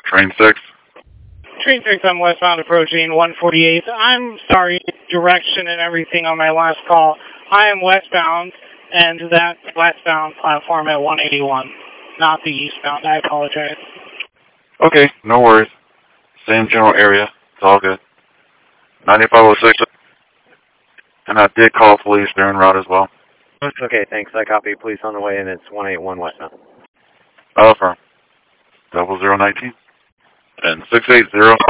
Train 6. Train 6, I'm westbound approaching 148. I'm sorry, direction and everything on my last call. I am westbound, and that westbound platform at 181, not the eastbound. I apologize. Okay, no worries. Same general area. It's all good. 9506. And I did call police. They're en route as well. Okay, thanks. I copy. Police on the way, and it's 181 westbound. Affirm. 0019. And 680.